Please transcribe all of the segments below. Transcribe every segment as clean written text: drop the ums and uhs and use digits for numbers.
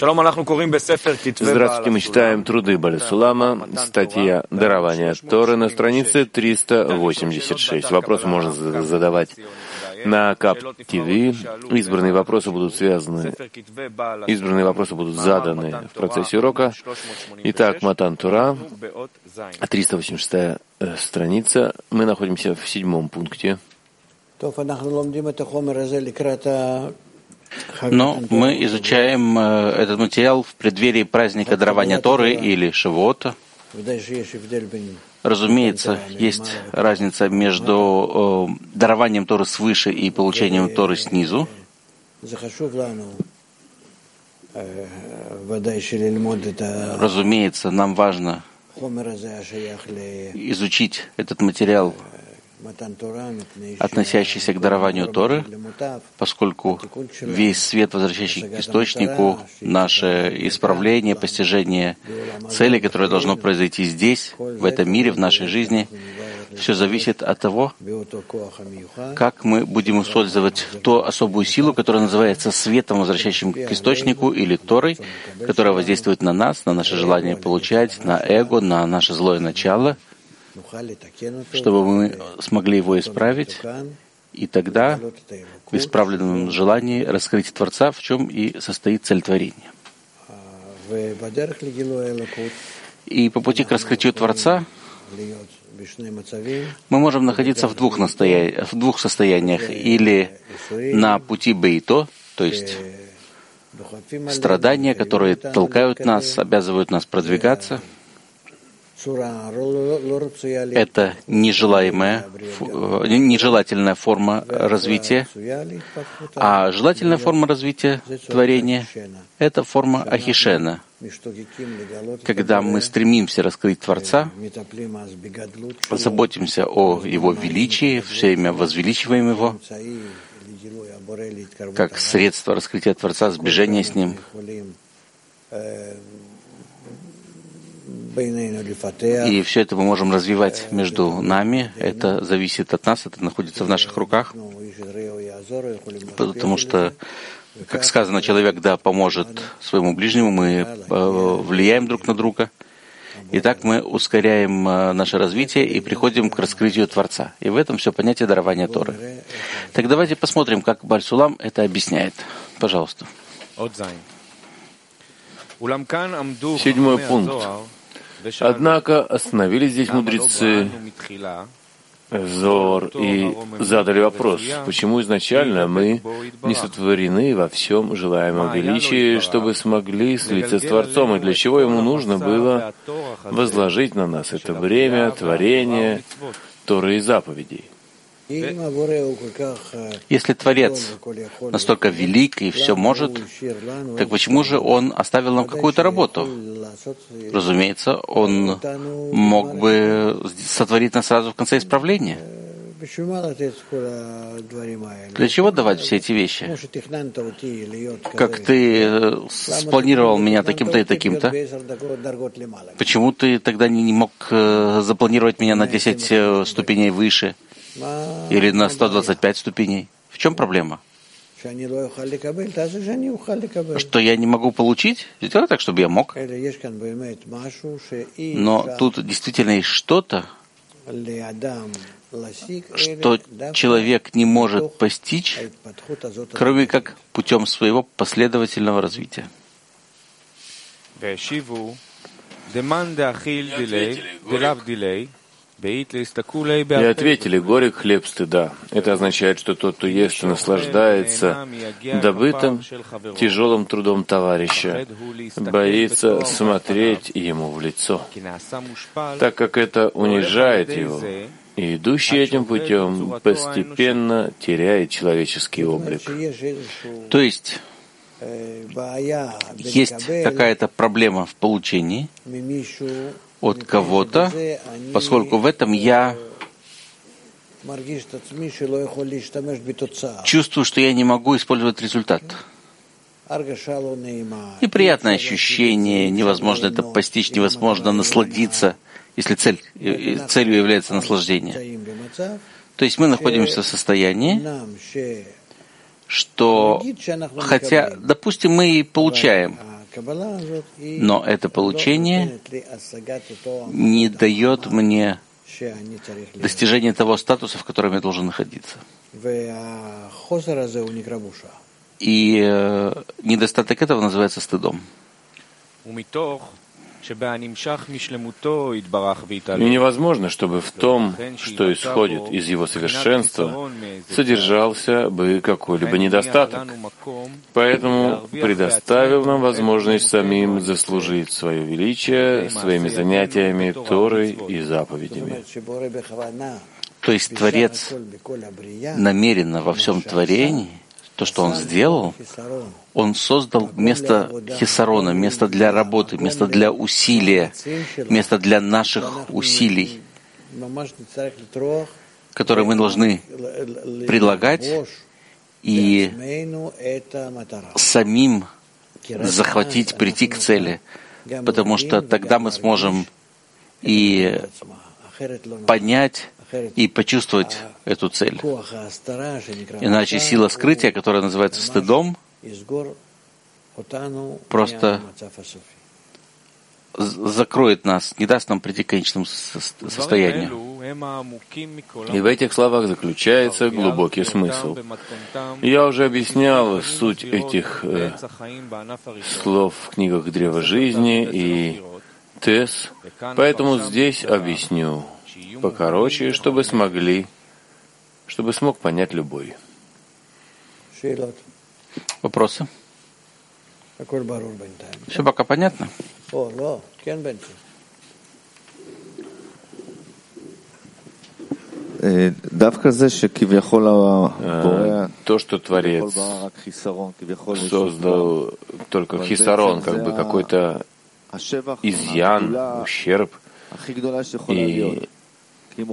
Здравствуйте, мы читаем труды Бааль Сулама, статья «Дарование Торы» на странице 386. Вопросы можно задавать на КАП ТВ. Избранные вопросы будут заданы в процессе урока. Итак, Матан Тора, 386 страница. Мы находимся в 7 пункте. Но мы изучаем этот материал в преддверии праздника дарования Торы или Шавуота. Разумеется, есть разница между дарованием Торы свыше и получением Торы снизу. Разумеется, нам важно изучить этот материал, относящийся к дарованию Торы, поскольку весь свет, возвращающий к источнику, наше исправление, постижение цели, которое должно произойти здесь, в этом мире, в нашей жизни, все зависит от того, как мы будем использовать ту особую силу, которая называется светом, возвращающим к источнику, или Торой, которая воздействует на нас, на наше желание получать, на эго, на наше злое начало, чтобы мы смогли его исправить, и тогда в исправленном желании раскрыть Творца, в чем и состоит цель творения. И по пути к раскрытию Творца мы можем находиться в двух состояниях, или на пути Бейто, то есть страдания, которые толкают нас, обязывают нас продвигаться. Это нежелательная форма развития, а желательная форма развития творения — это форма Ахишена, когда мы стремимся раскрыть Творца, заботимся о Его величии, все время возвеличиваем Его, как средство раскрытия Творца, сближения с Ним. И все это мы можем развивать между нами. Это зависит от нас, это находится в наших руках. Потому что, как сказано, человек поможет своему ближнему, мы влияем друг на друга. И так мы ускоряем наше развитие и приходим к раскрытию Творца. И в этом все понятие дарования Торы. Так давайте посмотрим, как Бааль Сулам это объясняет. Пожалуйста. 7 пункт. Однако остановились здесь мудрецы Зоар и задали вопрос, почему изначально мы не сотворены во всем желаемом величии, чтобы смогли слиться с Творцом, и для чего ему нужно было возложить на нас это время творения Торы и заповедей. Если Творец настолько велик и все может, так почему же Он оставил нам какую-то работу? Разумеется, Он мог бы сотворить нас сразу в конце исправления. Для чего давать все эти вещи? Как ты спланировал меня таким-то и таким-то, почему ты тогда не мог запланировать меня на 10 ступеней выше? Или на 125 ступеней. В чем проблема? Что я не могу получить? Сделай так, чтобы я мог. Но тут действительно есть что-то, что человек не может постичь, кроме как путем своего последовательного развития. И ответили: горек хлеб стыда. Это означает, что тот, кто ест и наслаждается добытым тяжелым трудом товарища, боится смотреть ему в лицо, так как это унижает его, и идущий этим путем постепенно теряет человеческий облик. То есть какая-то проблема в получении от кого-то, поскольку в этом я чувствую, что я не могу использовать результат. Неприятное ощущение, невозможно это постичь, невозможно насладиться, если целью является наслаждение. То есть мы находимся в состоянии, что, хотя, допустим, мы и получаем Но это получение не дает мне достижения того статуса, в котором я должен находиться. И недостаток этого называется стыдом. И невозможно, чтобы в том, что исходит из его совершенства, содержался бы какой-либо недостаток. Поэтому предоставил нам возможность самим заслужить свое величие своими занятиями Торой и заповедями. То есть Творец намеренно во всем творении, то, что Он сделал, Он создал место хисарона, место для работы, место для усилия, место для наших усилий, которые мы должны предлагать и самим захватить, прийти к цели, потому что тогда мы сможем и понять, и почувствовать эту цель. Иначе сила скрытия, которая называется стыдом, просто закроет нас, не даст нам прийти к конечному состоянию. И в этих словах заключается глубокий смысл. Я уже объяснял суть этих слов в книгах Древа Жизни и Тес, поэтому здесь объясню покороче, чтобы смог понять любой. Вопросы? Все пока понятно? То, что Творец создал только хисарон, как бы какой-то изъян, ущерб, и Ты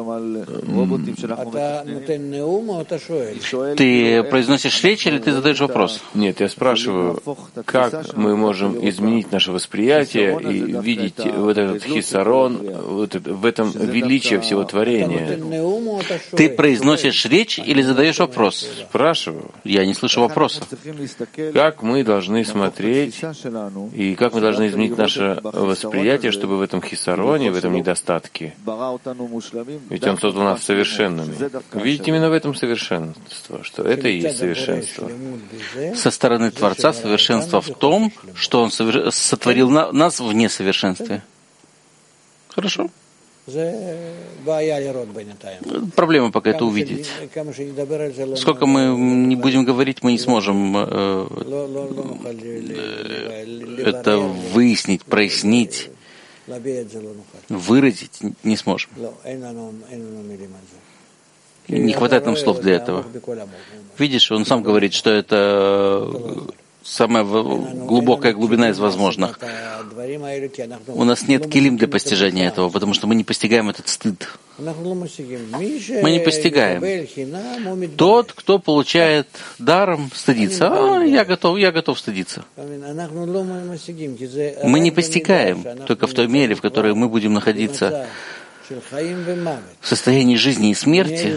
произносишь речь или ты задаешь вопрос? Нет, я спрашиваю, как мы можем изменить наше восприятие и видеть вот этот хисарон, в этом величие всего творения? Ты произносишь речь или задаешь вопрос? Спрашиваю. Я не слышу вопроса. Как мы должны смотреть и как мы должны изменить наше восприятие, чтобы в этом хисароне, в этом недостатке, ведь Он создал нас совершенными. Видите, именно в этом совершенство, что это и есть совершенство. Со стороны Творца совершенство в том, что Он сотворил нас в несовершенстве. Хорошо. Проблема пока это увидеть. Сколько мы не будем говорить, мы не сможем это выяснить, прояснить, выразить не сможем. Не хватает нам слов для этого. Видишь, он сам говорит, что это самая глубокая глубина из возможных. У нас нет килим для постижения этого, потому что мы не постигаем этот стыд. Мы не постигаем. Тот, кто получает даром, стыдится. Я готов стыдиться. Мы не постигаем только в той мере, в которой мы будем находиться в состоянии жизни и смерти.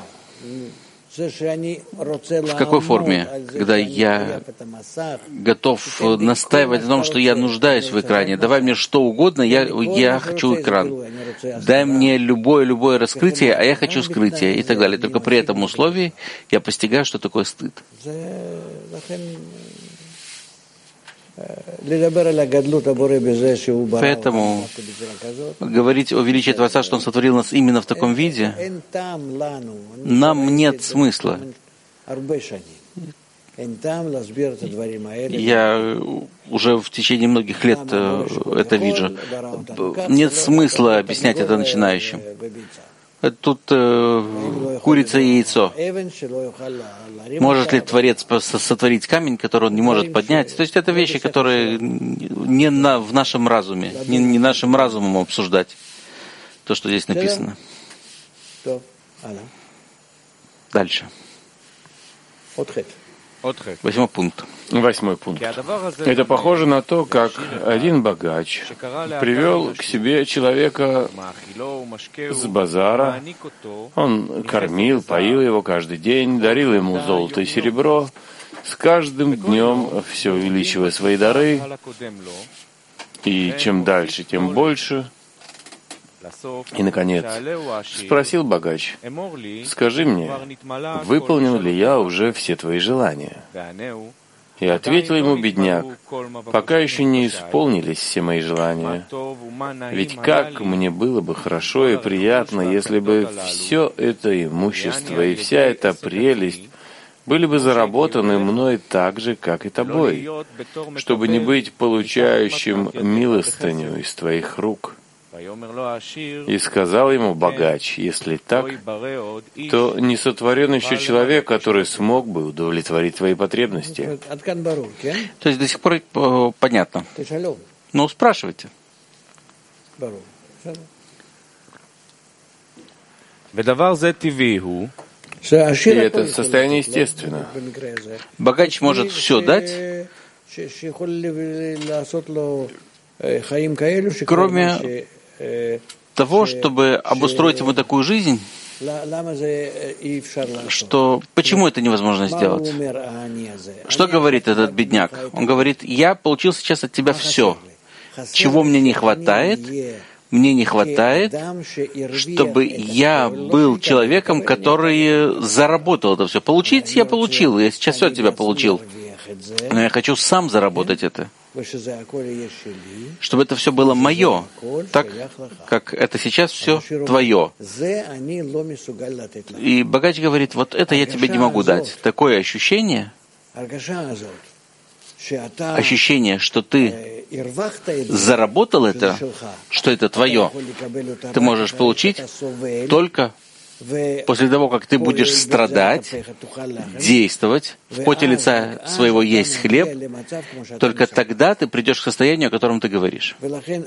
В какой форме? Когда я готов настаивать на том, что я нуждаюсь в экране. Давай мне что угодно, я хочу экран. Дай мне любое раскрытие, а я хочу скрытие и так далее. Только при этом условии я постигаю, что такое стыд. Поэтому говорить о величии Творца, что Он сотворил нас именно в таком виде, нам нет смысла. Я уже в течение многих лет это вижу. Нет смысла объяснять это начинающим. Тут курица и яйцо. Может ли Творец сотворить камень, который он не может поднять? То есть это вещи, которые не в нашем разуме, не нашим разумом обсуждать то, что здесь написано. Дальше. 8 пункт. 8 пункт. Это похоже на то, как один богач привел к себе человека с базара. Он кормил, поил его каждый день, дарил ему золото и серебро, с каждым днем все увеличивая свои дары, и чем дальше, тем больше. И, наконец, спросил богач: «Скажи мне, выполнил ли я уже все твои желания?» И ответил ему бедняк: «Пока еще не исполнились все мои желания. Ведь как мне было бы хорошо и приятно, если бы все это имущество и вся эта прелесть были бы заработаны мной так же, как и тобой, чтобы не быть получающим милостыню из твоих рук». И сказал ему богач: «Если так, то не сотворен еще человек, который смог бы удовлетворить твои потребности». То есть до сих пор понятно. Ну, спрашивайте. И это состояние естественно. Богач может все дать, кроме того, чтобы обустроить ему такую жизнь, что почему это невозможно сделать? Что говорит этот бедняк? Он говорит: «Я получил сейчас от тебя все. Чего мне не хватает? Мне не хватает, чтобы я был человеком, который заработал это все. Получить я получил, я сейчас все от тебя получил. Но я хочу сам заработать это, чтобы это все было мое, так как это сейчас все твое». И богач говорит: вот это я тебе не могу дать. Такое ощущение, что ты заработал это, что это твое, ты можешь получить только после того, как ты будешь страдать, действовать, в поте лица своего есть хлеб, только тогда ты придешь к состоянию, о котором ты говоришь.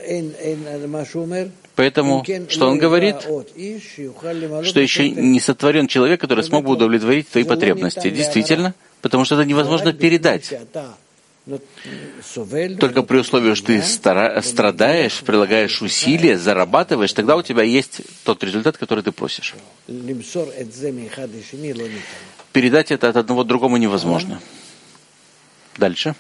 Поэтому, что он говорит? Что еще не сотворен человек, который смог бы удовлетворить твои потребности. Действительно, потому что это невозможно передать. Только при условии, что ты страдаешь, прилагаешь усилия, зарабатываешь, тогда у тебя есть тот результат, который ты просишь. Передать это от одного к другому невозможно. Дальше.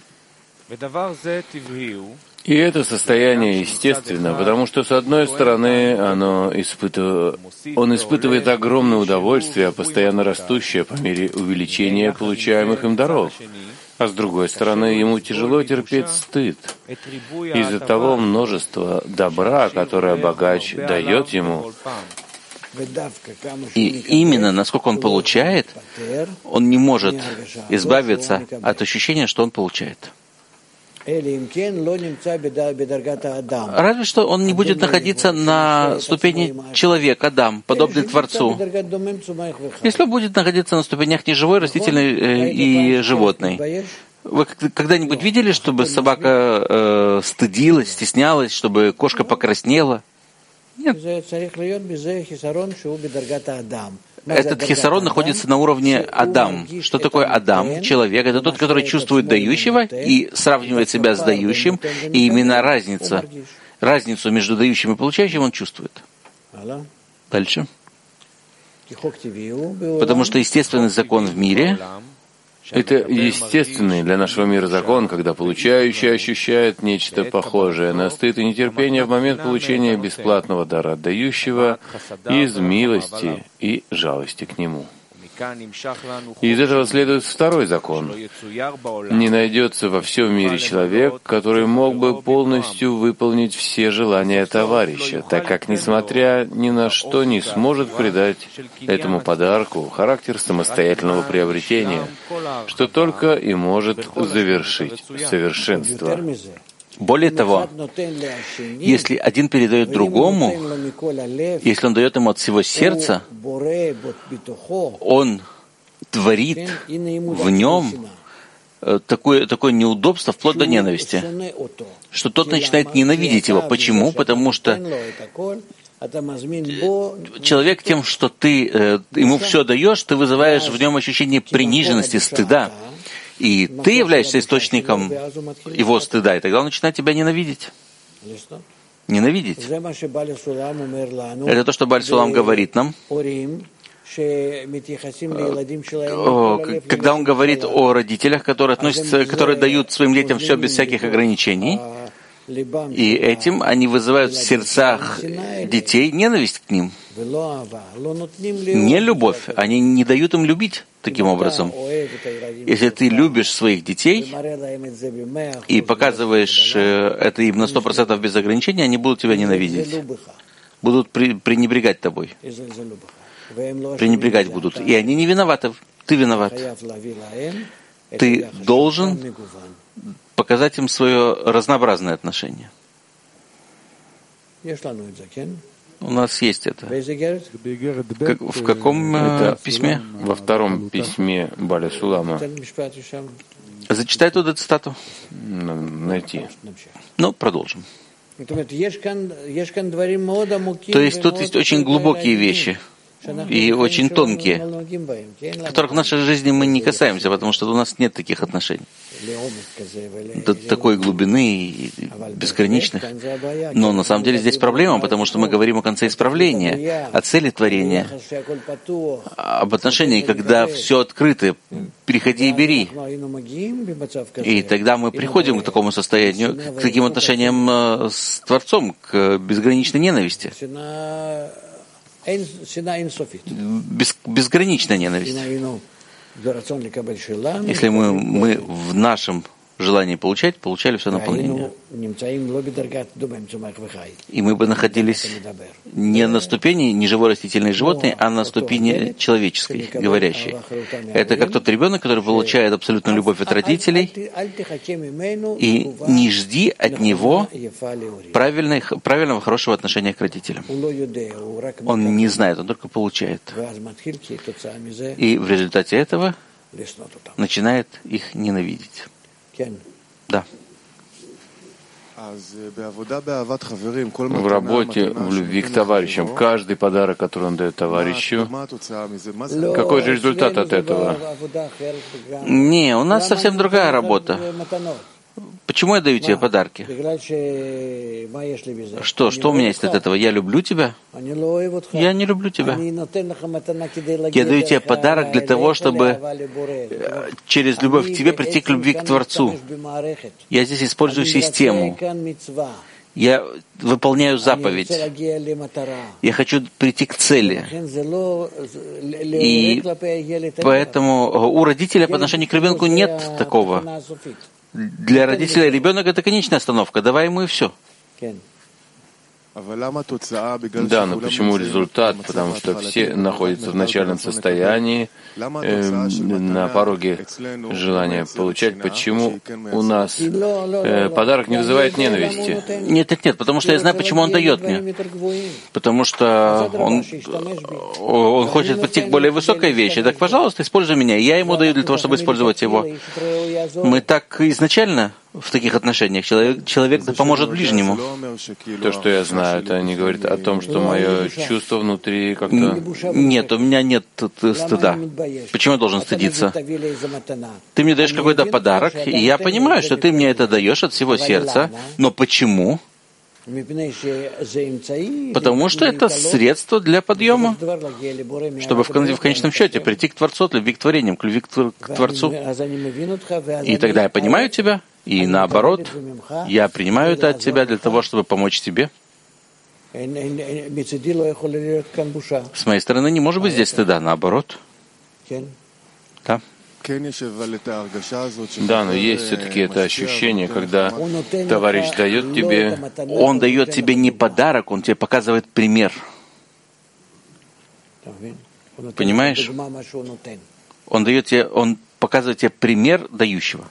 И это состояние естественно, потому что, с одной стороны, он испытывает огромное удовольствие, постоянно растущее по мере увеличения получаемых им даров. А с другой стороны, ему тяжело терпеть стыд из-за того множества добра, которое богач дает ему. И именно насколько он получает, он не может избавиться от ощущения, что он получает. Разве что он не будет находиться на ступени человека, Адам, подобный Творцу. Если он будет находиться на ступенях неживой, растительной и животной. Вы когда-нибудь видели, чтобы собака стыдилась, стеснялась, чтобы кошка покраснела? Нет. Этот хисарон находится на уровне Адам. Что такое Адам? Человек — это тот, который чувствует дающего и сравнивает себя с дающим, и именно разницу между дающим и получающим он чувствует. Дальше. Потому что естественный закон в мире — это естественный для нашего мира закон, когда получающий ощущает нечто похожее на стыд и нетерпение в момент получения бесплатного дара от дающего из милости и жалости к нему. И из этого следует второй закон. Не найдется во всем мире человек, который мог бы полностью выполнить все желания товарища, так как, несмотря ни на что, не сможет придать этому подарку характер самостоятельного приобретения, что только и может завершить совершенство. Более того, если один передает другому, если он дает ему от всего сердца, он творит в нем такое неудобство, вплоть до ненависти, что тот начинает ненавидеть его. Почему? Потому что человек тем, что ты ему все даешь, ты вызываешь в нем ощущение приниженности, стыда. И ты являешься источником его стыда, и тогда он начинает тебя ненавидеть. Ненавидеть. Это то, что Бааль Сулам говорит нам, когда он говорит о родителях, которые дают своим детям все без всяких ограничений, и этим они вызывают в сердцах детей ненависть к ним. Не любовь. Они не дают им любить таким образом. Если ты любишь своих детей и показываешь это им на 100% без ограничений, они будут тебя ненавидеть. Будут пренебрегать тобой. Пренебрегать будут. И они не виноваты. Ты виноват. Ты должен показать им свое разнообразное отношение. У нас есть это. В каком письме? Во втором письме Баля Сулама. Зачитай туда цитату. Найти. Ну, продолжим. То есть тут есть очень глубокие вещи и очень тонкие, которых в нашей жизни мы не касаемся, потому что у нас нет таких отношений. До такой глубины и безграничных. Но на самом деле здесь проблема, потому что мы говорим о конце исправления, о цели творения, об отношении, когда все открыто, переходи и бери. И тогда мы приходим к такому состоянию, к таким отношениям с Творцом, к безграничной ненависти. Безграничная ненависть. Если мы в нашем желании получали все наполнение. И мы бы находились не на ступени неживой растительной животной, а на ступени человеческой, говорящей. Это как тот ребенок, который получает абсолютную любовь от родителей, и не жди от него правильного, хорошего отношения к родителям. Он не знает, он только получает. И в результате этого начинает их ненавидеть. Да. В работе, в любви к товарищам, каждый подарок, который он дает товарищу, какой же результат от этого? Не, у нас совсем другая работа. Почему я даю тебе подарки? Что у меня есть от этого? Я люблю тебя? Я не люблю тебя. Я даю тебе подарок для того, чтобы через любовь к тебе прийти к любви к Творцу. Я здесь использую систему. Я выполняю заповедь. Я хочу прийти к цели. И поэтому у родителя по отношению к ребенку нет такого. Для родителя ребенок — это конечная остановка. Давай ему и все. Да, но почему результат? Потому что все находятся в начальном состоянии, на пороге желания получать. Почему у нас подарок не вызывает ненависти? Нет, потому что я знаю, почему он дает мне. Потому что он хочет прийти к более высокой вещи. Так, пожалуйста, используй меня. Я ему даю для того, чтобы использовать его. Мы так изначально в таких отношениях. Человек поможет ближнему. То, что я знаю, это не говорит о том, что мое чувство внутри как-то... Нет, у меня нет стыда. Почему я должен стыдиться? Ты мне даешь какой-то подарок, и я понимаю, что ты мне это даешь от всего сердца. Но почему? Потому что это средство для подъема, чтобы в конечном счете прийти к Творцу, от любви к творениям, к любви к Творцу. И тогда я понимаю тебя, и наоборот, я принимаю это от тебя для того, чтобы помочь тебе. С моей стороны не может быть здесь стыда, наоборот. Да. Да, но есть все-таки это ощущение, когда товарищ дает тебе... Он дает тебе не подарок, он тебе показывает пример. Понимаешь? Он показывает тебе пример дающего.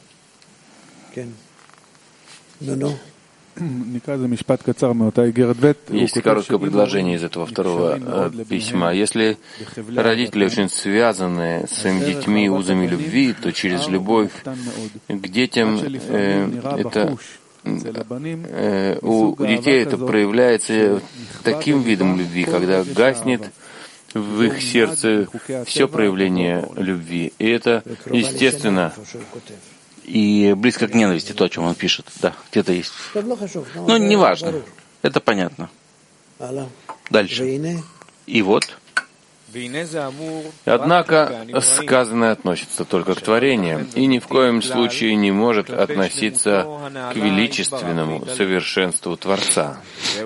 Есть короткое предложение из этого второго письма. Если родители очень связаны с своими детьми узами любви, то через любовь к детям у детей это проявляется таким видом любви, когда гаснет в их сердце все проявление любви. И это естественно. И близко к ненависти, то, о чем он пишет. Да, где-то есть. Но неважно. Это понятно. Дальше. И вот. Однако сказанное относится только к творениям и ни в коем случае не может относиться к величественному совершенству Творца.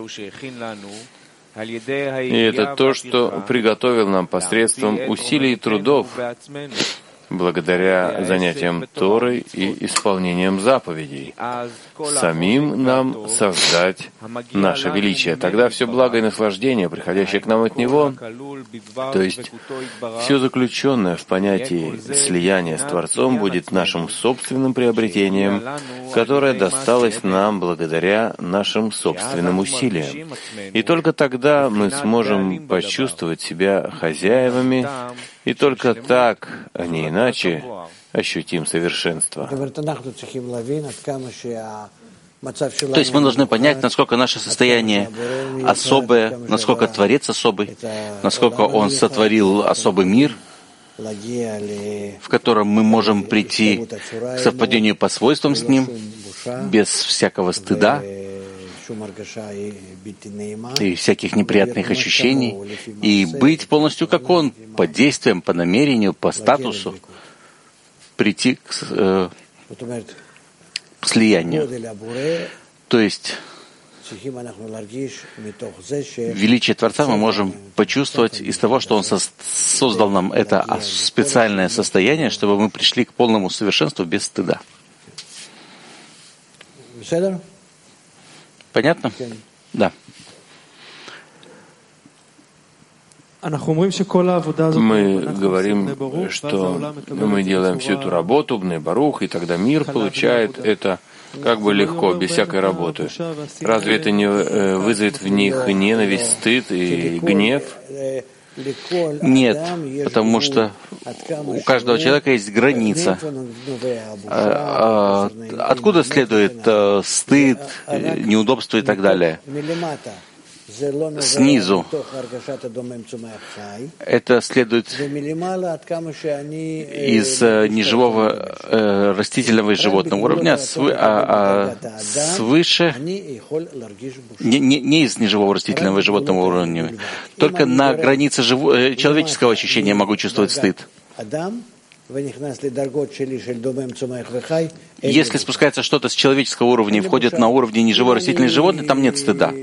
И это то, что приготовил нам посредством усилий и трудов, благодаря занятиям Торой и исполнением заповедей, самим нам создать наше величие. Тогда все благо и наслаждение, приходящее к нам от Него, то есть все заключенное в понятии слияния с Творцом, будет нашим собственным приобретением, которое досталось нам благодаря нашим собственным усилиям. И только тогда мы сможем почувствовать себя хозяевами, и только так, а не иначе, ощутим совершенство. То есть мы должны понять, насколько наше состояние особое, насколько Творец особый, насколько Он сотворил особый мир, в котором мы можем прийти к совпадению по свойствам с Ним, без всякого стыда и всяких неприятных ощущений, и быть полностью как Он, по действиям, по намерению, по статусу, прийти к слиянию. То есть величие Творца мы можем почувствовать из того, что Он создал нам это специальное состояние, чтобы мы пришли к полному совершенству без стыда. Понятно? Да. Мы говорим, что мы делаем всю эту работу, Бней Барух, и тогда мир получает это как бы легко, без всякой работы. Разве это не вызовет в них ненависть, стыд и гнев? Нет, потому что у каждого человека есть граница. Откуда следует стыд, неудобство и так далее? Снизу. Это следует из неживого растительного и животного уровня, свыше, не из неживого растительного и животного уровня. Только на границе человеческого ощущения я могу чувствовать стыд. Если спускается что-то с человеческого уровня и входит на уровень неживой растительной животной, там нет стыда.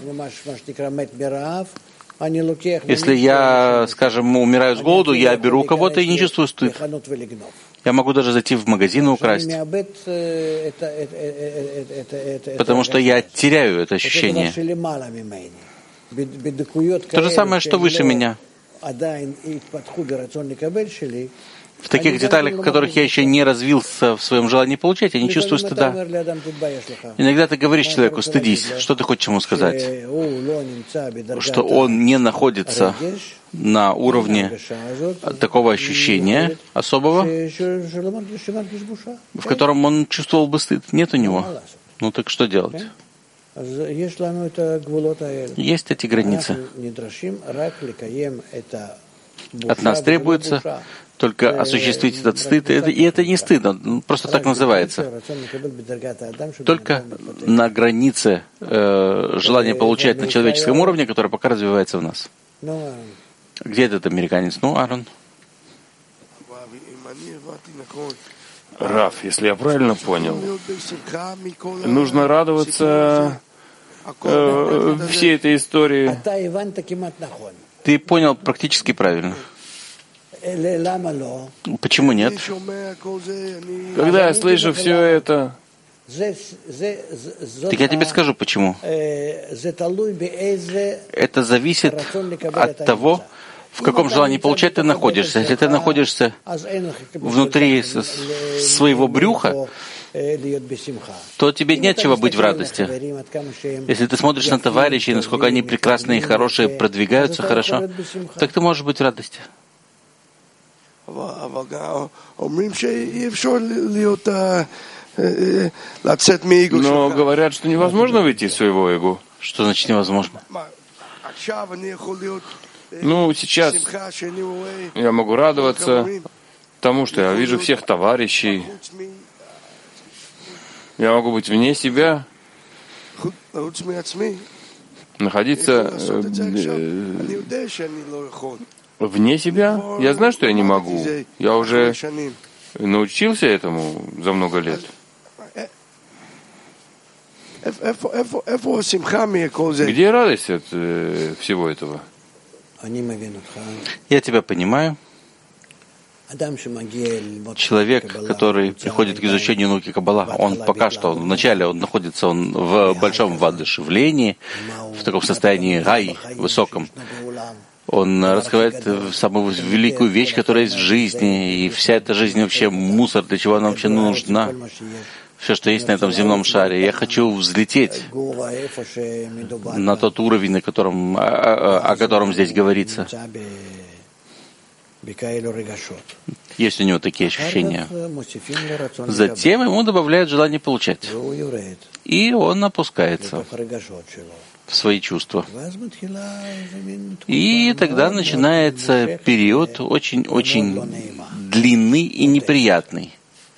Если я, скажем, умираю с голоду, я беру кого-то и не чувствую стыд. Я могу даже зайти в магазин и украсть. Потому что я теряю это ощущение. То же самое, что выше меня. В таких деталях, в которых я еще не развился в своем желании получать, я не чувствую стыда. Иногда ты говоришь человеку: стыдись. Что ты хочешь ему сказать? Что он не находится на уровне такого ощущения особого, в котором он чувствовал бы стыд. Нет у него. Ну так что делать? Есть эти границы. От нас требуется только осуществить этот стыд, и это не стыдно, просто так называется. Только на границе желания получать на человеческом уровне, которое пока развивается в нас. Где этот американец? Ну, Аарон. Рав, если я правильно понял, нужно радоваться всей этой истории. Ты понял практически правильно. Почему нет? Когда я слышу все это, так я тебе скажу, почему. Это зависит от того, в каком желании получать ты находишься. Если ты находишься внутри своего брюха, то тебе нечего быть в радости. Если ты смотришь на товарищей, насколько они прекрасные и хорошие, продвигаются хорошо, так ты можешь быть в радости. но говорят, что невозможно выйти из своего эго. Что значит невозможно? Ну, сейчас я могу радоваться тому, что я вижу всех товарищей. Я могу быть вне себя, находиться Вне себя? Я знаю, что я не могу. Я уже научился этому за много лет. Где радость от всего этого? Я тебя понимаю. Человек, который приходит к изучению науки Каббала, он пока что, вначале он находится в большом воодушевлении, в таком состоянии рай, высоком. Он раскрывает самую великую вещь, которая есть в жизни, и вся эта жизнь вообще мусор, для чего она вообще нужна. Все, что есть на этом земном шаре. Я хочу взлететь на тот уровень, о котором здесь говорится. Есть у него такие ощущения. Затем ему добавляют желание получать. И он опускается в свои чувства. И тогда начинается период очень-очень длинный и неприятный,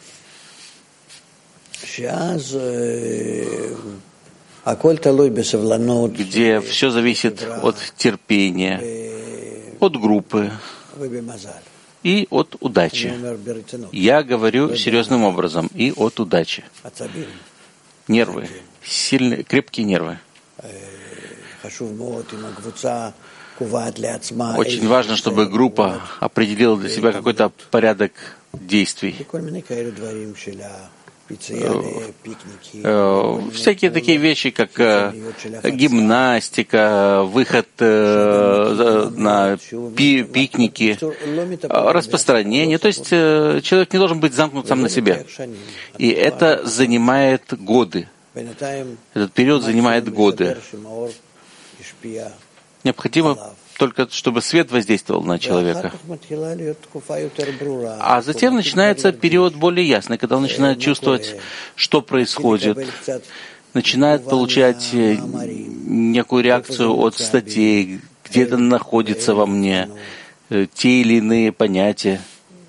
где все зависит от терпения, от группы и от удачи. Я говорю серьезным образом, и от удачи. Нервы, сильные, крепкие нервы. Очень важно, чтобы группа определила для себя какой-то порядок действий. Всякие такие вещи, как гимнастика, выход на пикники, распространение. То есть человек не должен быть замкнут сам на себе. И это занимает годы. Этот период занимает годы. Необходимо только, чтобы свет воздействовал на человека. А затем начинается период более ясный, когда он начинает чувствовать, что происходит, начинает получать некую реакцию от статей, где это находится во мне, те или иные понятия.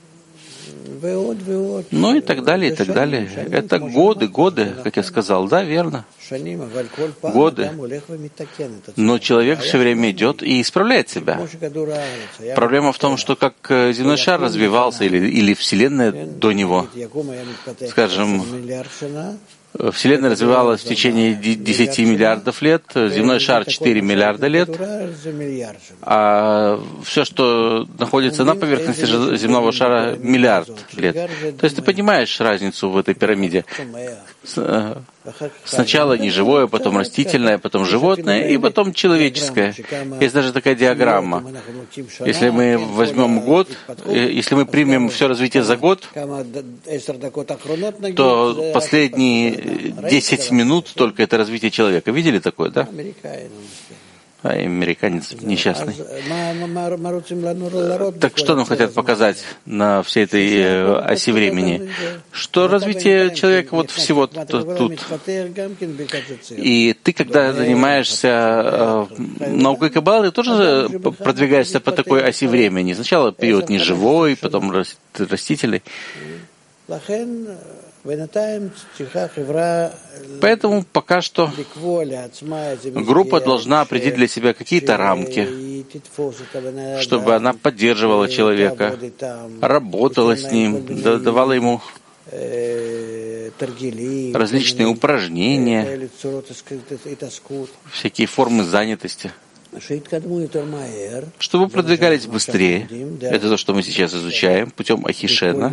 Ну и так далее, и так далее. Это годы, как я сказал, да, верно. Годы. Но человек все время идет и исправляет себя. Проблема в том, что как земной шар развивался, или Вселенная до него, скажем, Вселенная развивалась в течение 10 миллиардов лет, земной шар 4 миллиарда лет, а все, что находится на поверхности земного шара, миллиард лет. То есть ты понимаешь разницу в этой пирамиде. Сначала неживое, потом растительное, потом животное и потом человеческое. Есть даже такая диаграмма. Если мы возьмем год, если мы примем все развитие за год, то последние 10 минут только это развитие человека. Видели такое, да? Американец несчастный. Так что нам хотят показать на всей этой оси времени? Что развитие человека вот всего тут. И ты, когда занимаешься наукой Каббалы, ты тоже продвигаешься по такой оси времени. Сначала период неживой, потом растительный. Поэтому пока что группа должна определить для себя какие-то рамки, чтобы она поддерживала человека, работала с ним, давала ему различные упражнения, всякие формы занятости, чтобы продвигались быстрее. Это то, что мы сейчас изучаем путем Ахишена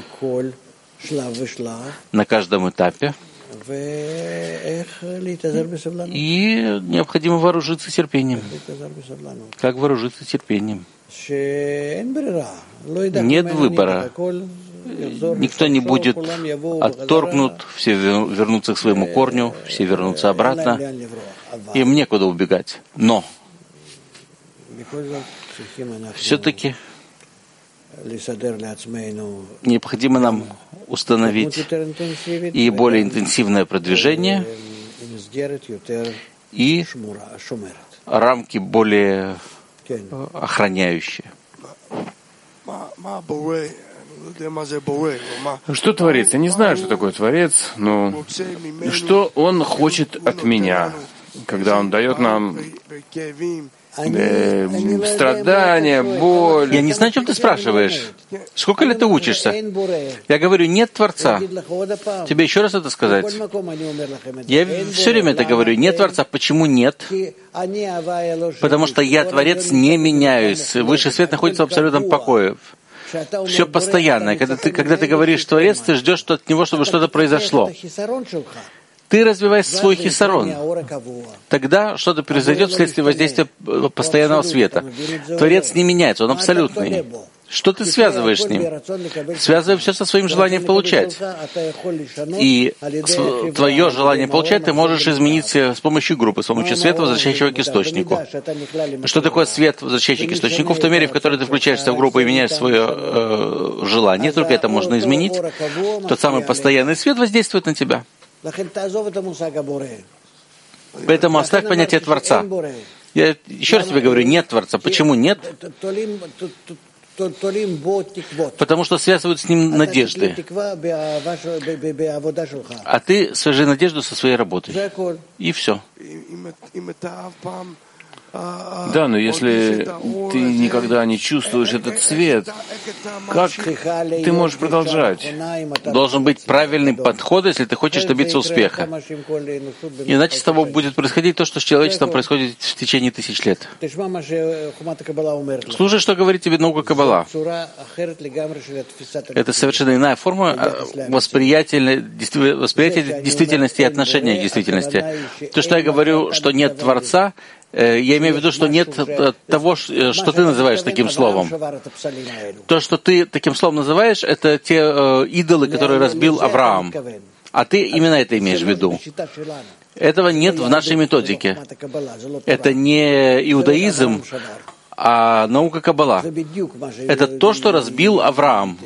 на каждом этапе. И необходимо вооружиться терпением. Как вооружиться терпением? Нет выбора. Никто не будет отторгнут, все вернутся к своему корню, все вернутся обратно. Им некуда убегать. Но все-таки необходимо нам установить и более интенсивное продвижение, и рамки более охраняющие. Что Творец? Я не знаю, что такое Творец, но что Он хочет от меня, когда Он дает нам страдания, боль. Я не знаю, о чем ты спрашиваешь. Сколько лет ты учишься? Я говорю, нет Творца. Тебе еще раз это сказать? Я все время это говорю. Нет Творца. Почему нет? Потому что я Творец, не меняюсь. Высший свет находится в абсолютном покое. Все постоянно. Когда ты говоришь Творец, ты ждешь от него, чтобы что-то произошло. Ты развиваешь свой хисарон. Тогда что-то произойдет вследствие воздействия постоянного света. Творец не меняется, он абсолютный. Что ты связываешь с ним? Связывай все со своим желанием получать. И твое желание получать ты можешь изменить с помощью группы, с помощью света, возвращающего к источнику. Что такое свет, возвращающий к источнику? В той мере, в которой ты включаешься в группу и меняешь свое желание, только это можно изменить. Тот самый постоянный свет воздействует на тебя. Поэтому оставь понятие Творца. Я еще раз тебе говорю, нет Творца. Почему нет? Потому что связывают с ним надежды. А ты свяжи надежду со своей работой. И все. Да, но если ты никогда не чувствуешь этот свет, как ты можешь продолжать? Должен быть правильный подход, если ты хочешь добиться успеха. Иначе с тобой будет происходить то, что с человечеством происходит в течение 1000 лет. Слушай, что говорит тебе наука Каббала. Это совершенно иная форма восприятия действительности и отношения к действительности. То, что я говорю, что нет Творца, я имею в виду, что нет того, что ты называешь таким словом. То, что ты таким словом называешь, это те идолы, которые разбил Авраам. А ты именно это имеешь в виду. Этого нет в нашей методике. Это не иудаизм, а наука Каббала. Это то, что разбил Авраам.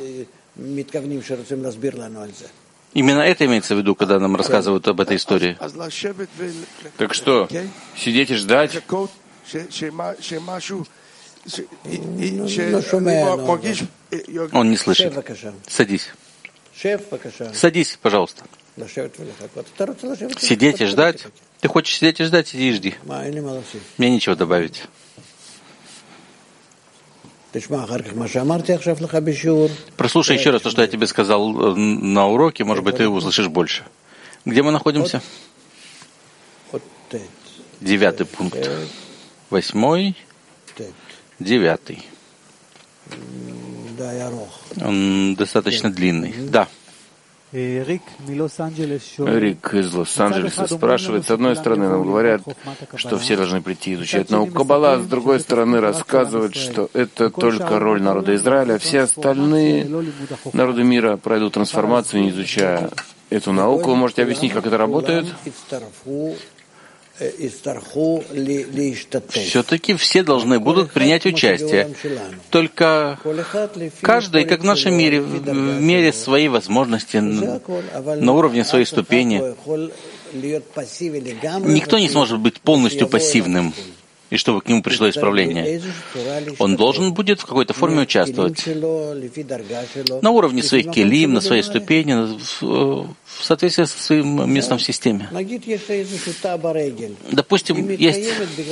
Именно это имеется в виду, когда нам рассказывают об этой истории. Так что, сидеть и ждать? Он не слышит. Садись. Садись, пожалуйста. Сидеть и ждать? Ты хочешь сидеть и ждать? Иди и жди. Мне нечего добавить. Прослушай еще раз то, что я тебе сказал на уроке, может быть, ты услышишь больше. Где мы находимся? 9 пункт. 8, 9. Он достаточно длинный. Да. Рик из Лос-Анджелеса спрашивает, с одной стороны, нам говорят, что все должны прийти изучать науку Каббала, с другой стороны, рассказывают, что это только роль народа Израиля, а все остальные народы мира пройдут трансформацию, не изучая эту науку. Вы можете объяснить, как это работает? Все-таки все должны будут принять участие. Только каждый, как в нашем мире, в мере своей возможности, на уровне своей ступени. Никто не сможет быть полностью пассивным, и чтобы к нему пришло исправление. Он должен будет в какой-то форме участвовать. На уровне своих келим, на своей ступени, в соответствии со своим местом в системе. Допустим, есть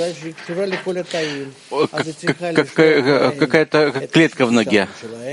какая-то клетка в ноге.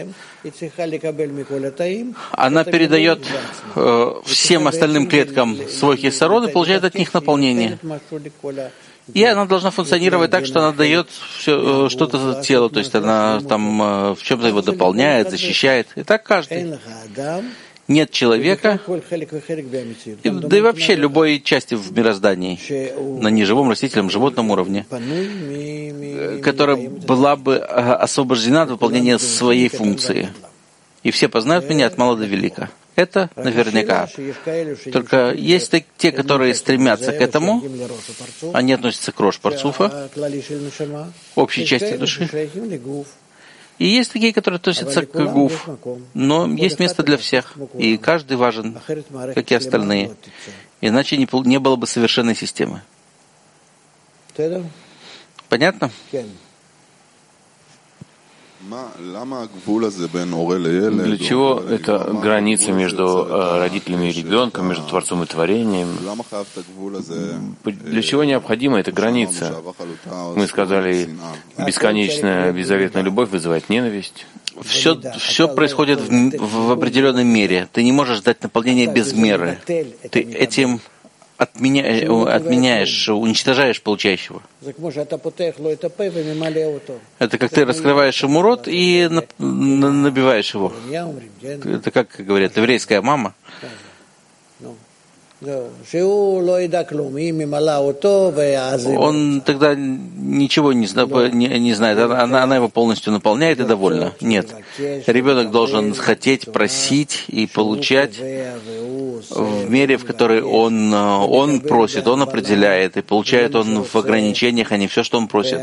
Она передает всем остальным клеткам свой хисарон и получает от них наполнение. И она должна функционировать так, что она дает что-то телу, то есть она там в чем-то его дополняет, защищает. И так каждый. Нет человека, да и вообще любой части в мироздании, на неживом, растительном, животном уровне, которая была бы освобождена от выполнения своей функции. И все познают меня от мала до велика. Это наверняка. Только есть те, которые стремятся к этому, они относятся к рош парцуфа, общей части души. И есть такие, которые относятся к гуф, но есть место для всех, и каждый важен, как и остальные. Иначе не было бы совершенной системы. Понятно? Для чего эта граница между родителями и ребенком, между Творцом и Творением? Для чего необходима эта граница? Мы сказали, бесконечная, беззаветная любовь вызывает ненависть. Все происходит в определенной мере. Ты не можешь дать наполнение без меры. Ты этим отменяешь, уничтожаешь получающего. Это как ты раскрываешь ему рот и набиваешь его. Это как говорят, еврейская мама. Он тогда ничего не знает. Она его полностью наполняет и довольна. Нет. Ребенок должен хотеть, просить и получать в мере, в которой он просит, он определяет, и получает он в ограничениях, а не все, что он просит.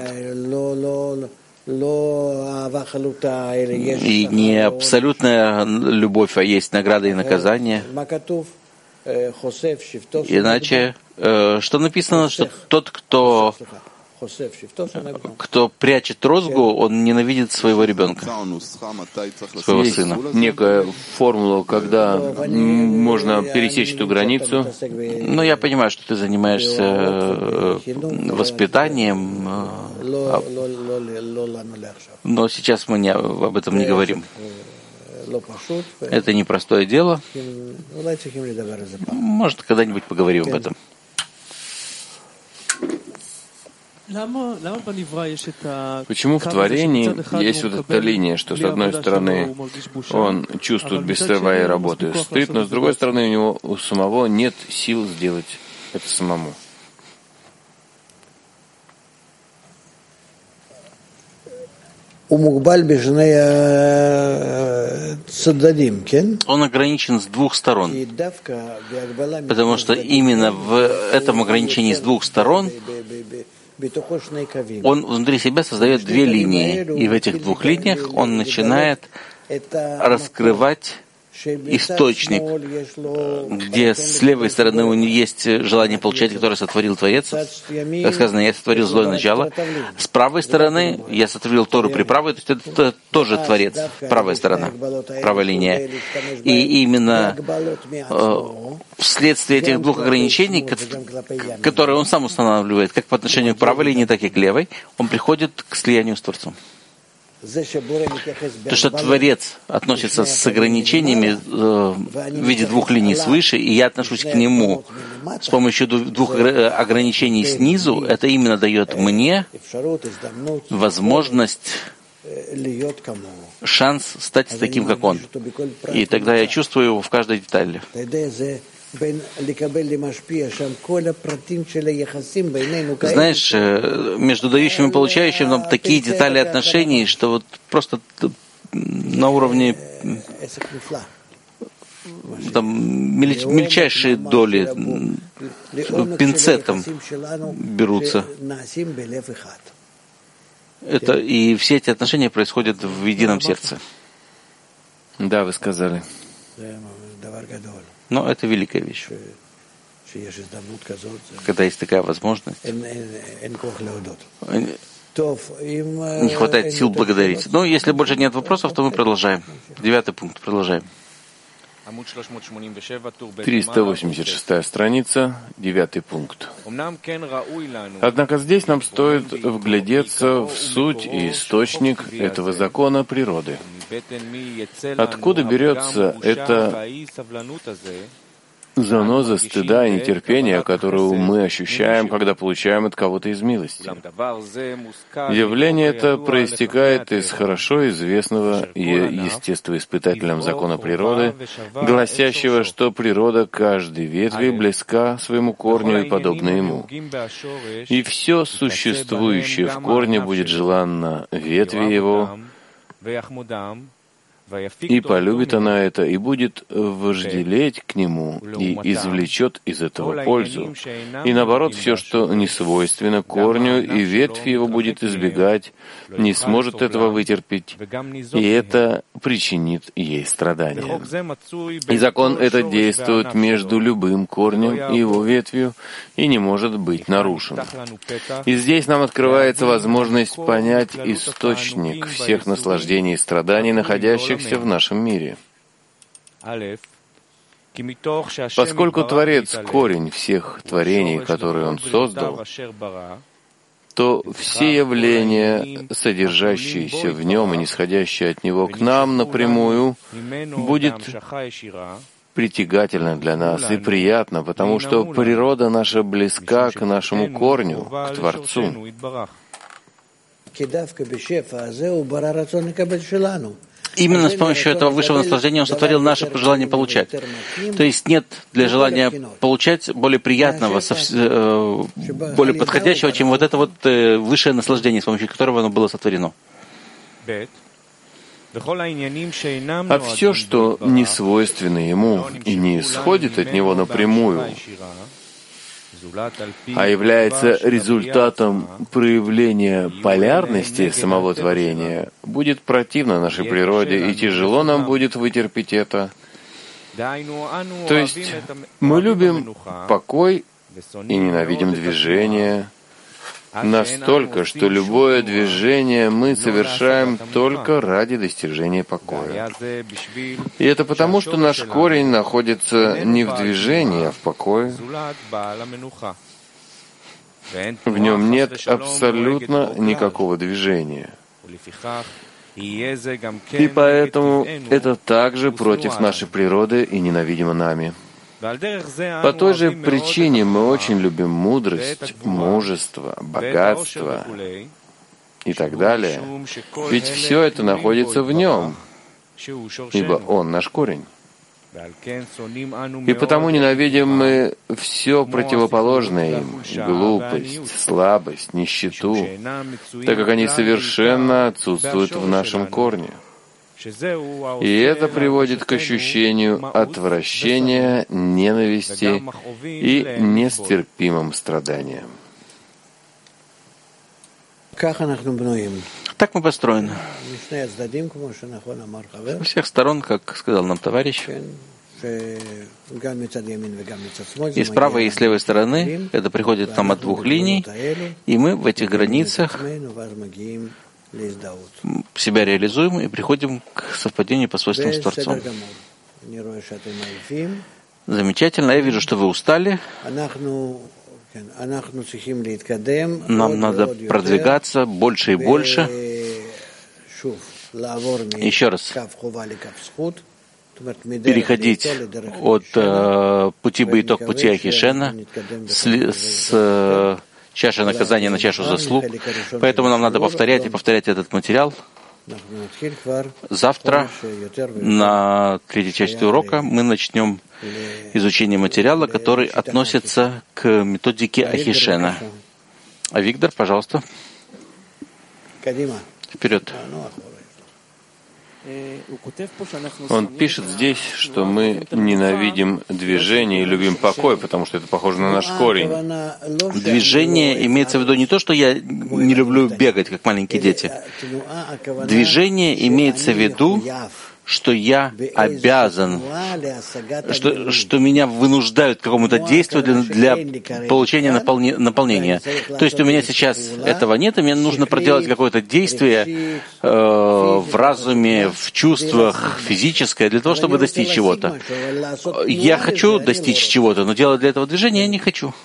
И не абсолютная любовь, а есть награда и наказание. Иначе, что написано, что тот, кто прячет розгу, он ненавидит своего ребенка, своего сына. Некая формула, когда можно пересечь эту границу. Но я понимаю, что ты занимаешься воспитанием, но сейчас мы об этом не говорим. Это непростое дело. Может, когда-нибудь поговорим об этом. Почему в творении есть вот эта линия, что с одной стороны он чувствует без своей работы стыд, но с другой стороны у него у самого нет сил сделать это самому? Он ограничен с двух сторон, потому что именно в этом ограничении с двух сторон он внутри себя создает две линии, и в этих двух линиях он начинает раскрывать источник, где с левой стороны у него есть желание получать, которое сотворил Творец. Как сказано, я сотворил злое начало. С правой стороны я сотворил Тору при правой, то есть это тоже Творец, правая сторона, правая линия. И именно вследствие этих двух ограничений, которые он сам устанавливает, как по отношению к правой линии, так и к левой, он приходит к слиянию с Творцом. То, что Творец относится с ограничениями в виде двух линий свыше, и я отношусь к нему с помощью двух ограничений снизу, это именно дает мне возможность, шанс стать таким, как он. И тогда я чувствую его в каждой детали. Знаешь, между дающим и получающим нам такие детали отношений, что вот просто на уровне там мельчайшие доли пинцетом берутся. И все эти отношения происходят в едином сердце. Да, вы сказали. Но это великая вещь. Когда есть такая возможность, не хватает сил благодарить. Но если больше нет вопросов, то мы продолжаем. 9 пункт. Продолжаем. 386 страница, 9 пункт. Однако здесь нам стоит вглядеться в суть и источник этого закона природы. Откуда берется эта заноза стыда и нетерпения, которую мы ощущаем, когда получаем от кого-то из милости? Явление это проистекает из хорошо известного естествоиспытателям закона природы, гласящего, что природа каждой ветви близка своему корню и подобна ему. И все существующее в корне будет желанно ветви его, И полюбит она это, и будет вожделеть к нему, и извлечет из этого пользу. И наоборот, все, что не свойственно корню, и ветвь его будет избегать, не сможет этого вытерпеть, и это причинит ей страдания. И закон этот действует между любым корнем и его ветвью, и не может быть нарушен. И здесь нам открывается возможность понять источник всех наслаждений и страданий, находящихся в нашем мире. Поскольку Творец — корень всех творений, которые Он создал, то все явления, содержащиеся в Нем и нисходящие от Него к нам напрямую, будет притягательно для нас и приятно, потому что природа наша близка к нашему корню, к Творцу. Именно с помощью этого высшего наслаждения Он сотворил наше желание получать. То есть нет для желания получать более приятного, более подходящего, чем вот это вот высшее наслаждение, с помощью которого оно было сотворено. А все, что не свойственно Ему и не исходит от Него напрямую, а является результатом проявления полярности самого творения, будет противно нашей природе, и тяжело нам будет вытерпеть это. То есть мы любим покой и ненавидим движение настолько, что любое движение мы совершаем только ради достижения покоя. И это потому, что наш корень находится не в движении, а в покое. В нем нет абсолютно никакого движения. И поэтому это также против нашей природы и ненавидимо нами. По той же причине мы очень любим мудрость, мужество, богатство и так далее. Ведь все это находится в нем, ибо он наш корень. И потому ненавидим мы все противоположное им — глупость, слабость, нищету, так как они совершенно отсутствуют в нашем корне. И это приводит к ощущению отвращения, ненависти и нестерпимым страданиям. Так мы построены. Со всех сторон, как сказал нам товарищ, и с правой и с левой стороны это приходит к нам от двух линий, и мы в этих границах себя реализуем и приходим к совпадению по свойствам с Творцом. Замечательно. Я вижу, что вы устали. Нам надо продвигаться больше и больше. Еще раз. Переходить от пути Бейток, пути Ахишена, с чаши наказания на чашу заслуг. Поэтому нам надо повторять и повторять этот материал. Завтра на третьей части урока мы начнем изучение материала, который относится к методике Ахишена. А Виктор, пожалуйста. Вперед. Он пишет здесь, что мы ненавидим движение и любим покой, потому что это похоже на наш корень. Движение имеется в виду не то, что я не люблю бегать, как маленькие дети. Движение имеется в виду, что я обязан, что меня вынуждают к какому-то действию для получения наполнения. То есть у меня сейчас этого нет, и мне нужно проделать какое-то действие в разуме, в чувствах, физическое, для того, чтобы достичь чего-то. Я хочу достичь чего-то, но делать для этого движения я не хочу.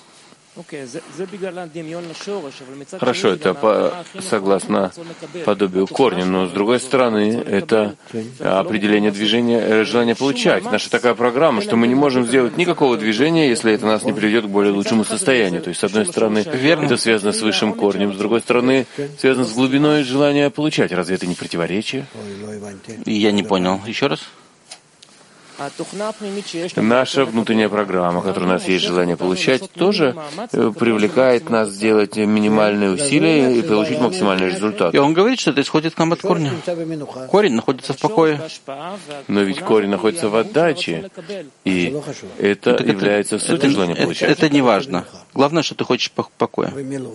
Хорошо, это согласно подобию корня, но с другой стороны, это определение движения, желание получать. Наша такая программа, что мы не можем сделать никакого движения, если это нас не приведет к более лучшему состоянию. То есть, с одной стороны, это связано с высшим корнем, с другой стороны, связано с глубиной желания получать. Разве это не противоречие? Я не понял. Еще раз. Наша внутренняя программа, которую у нас есть желание получать, тоже привлекает нас сделать минимальные усилия и получить максимальный результат. И он говорит, что это исходит к нам от корня. Корень находится в покое. Но ведь корень находится в отдаче, и это является сутью желания получать. Это не важно. Главное, что ты хочешь покоя.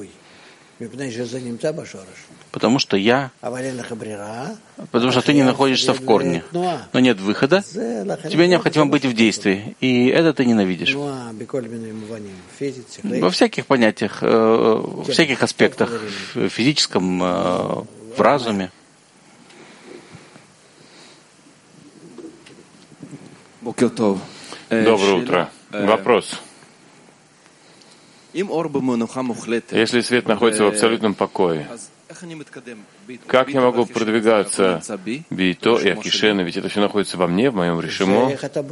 Потому что ты не находишься в корне. Но нет выхода, тебе необходимо быть в действии. И это ты ненавидишь. Во всяких понятиях, во всяких аспектах, в физическом, в разуме. Доброе утро. Вопрос. Если свет находится в абсолютном покое, как я могу продвигаться Бейто и Акишена, ведь это все находится во мне, в моем решимо?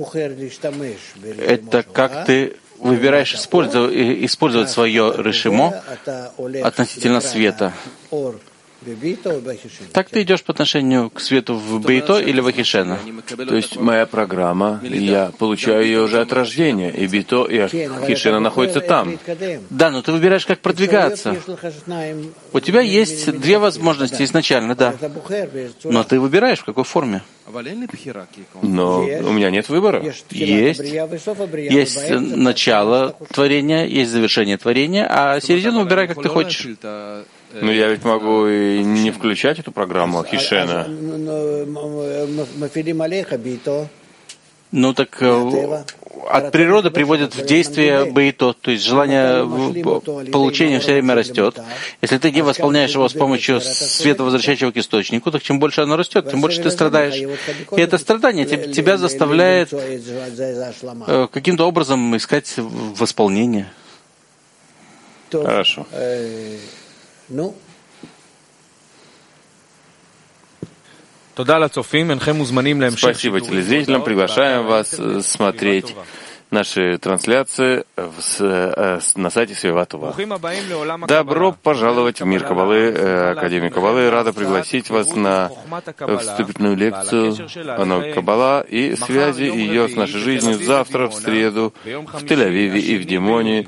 Это как ты выбираешь использовать свое решимо относительно света. Так ты идешь по отношению к свету в Бейто или в Акишена? То есть моя программа, я получаю ее уже от рождения, и Бейто и Акишена находятся там. Да, но ты выбираешь, как продвигаться. У тебя есть две возможности изначально, да. Но ты выбираешь, в какой форме. Но у меня нет выбора. Есть. Есть начало творения, есть завершение творения, а середину выбирай, как ты хочешь. Но я ведь могу и не включать эту программу Акишена. Ну так от природы приводит в действие бейто, то есть желание получения все время растет. Если ты не восполняешь его с помощью света, возвращающего к источнику, так чем больше оно растет, тем больше ты страдаешь. И это страдание тебя заставляет каким-то образом искать восполнение. Хорошо. Спасибо телезрителям. Приглашаем вас смотреть наши трансляции на сайте Свиватова. Добро пожаловать в мир Каббалы, Академию Каббалы. Рада пригласить вас на вступительную лекцию о науке Каббала и связи ее с нашей жизнью завтра, в среду, в Тель-Авиве и в Димоне.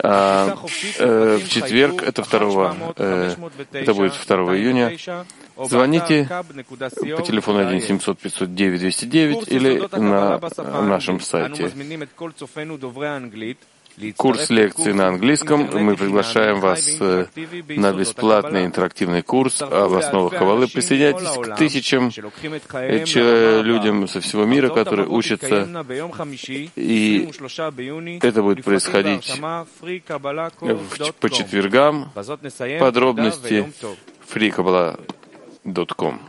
В четверг, это будет 2 июня. Звоните по телефону 1-700-500-9-209 или на нашем сайте. Курс лекций на английском. Мы приглашаем вас на бесплатный интерактивный курс об основах Каббалы. Присоединяйтесь к тысячам людям со всего мира, которые учатся. И это будет происходить по четвергам. Подробности freekabbalah.com.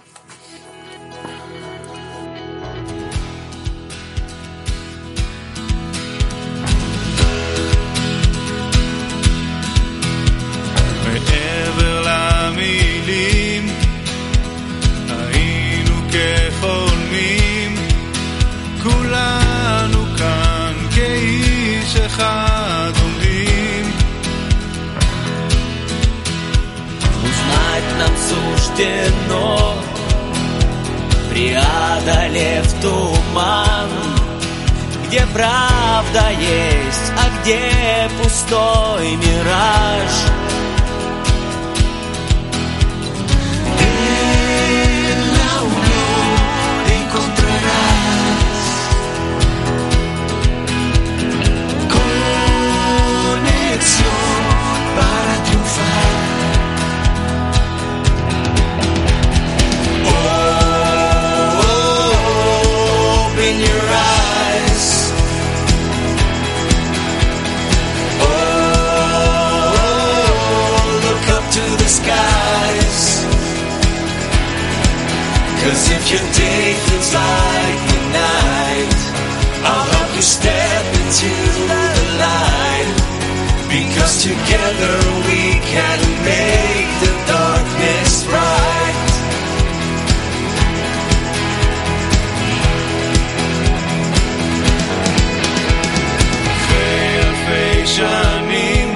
מעבר למילים היינו כחולמים, כולנו כאן כאיש אחד עומדים. Узнать нам суждено, преодолев туман, где правда есть, а где пустой мираж. Cause if your day feels like the night, I'll help you step into the light. Because together we can make the darkness bright. אחרי אלפי שנים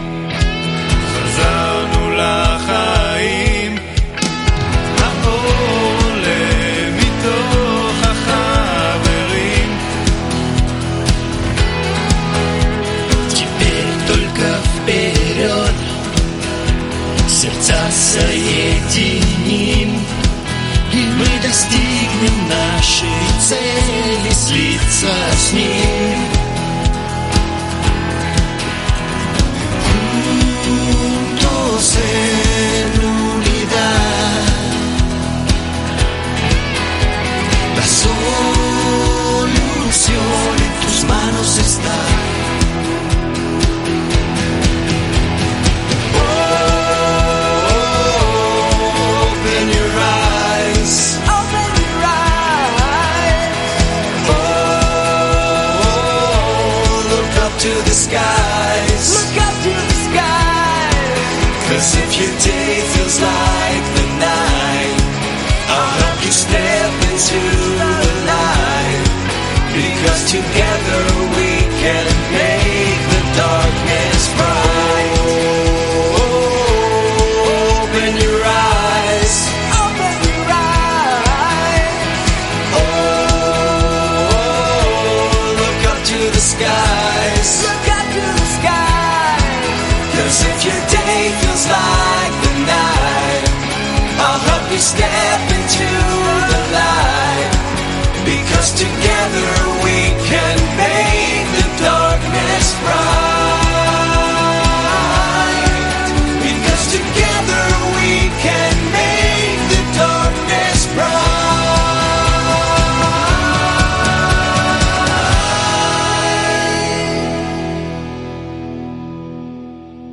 חזרנו לחיים, האור עולה מתוך החברים, вперед, сердца соединим, и мы достигнем нашей цели, слиться с ним. Juntos en unidad, la solución en tus manos está. Open your eyes. Open your eyes. Oh, look up to the skies. Look up to the skies. 'Cause if your day feels like the night, I'll help you step into the light. Because together we can make the darkness bright. Open your eyes. Open your eyes. Oh, look up to the skies. Look up to the skies. 'Cause if your day feels like the night, I'll help you step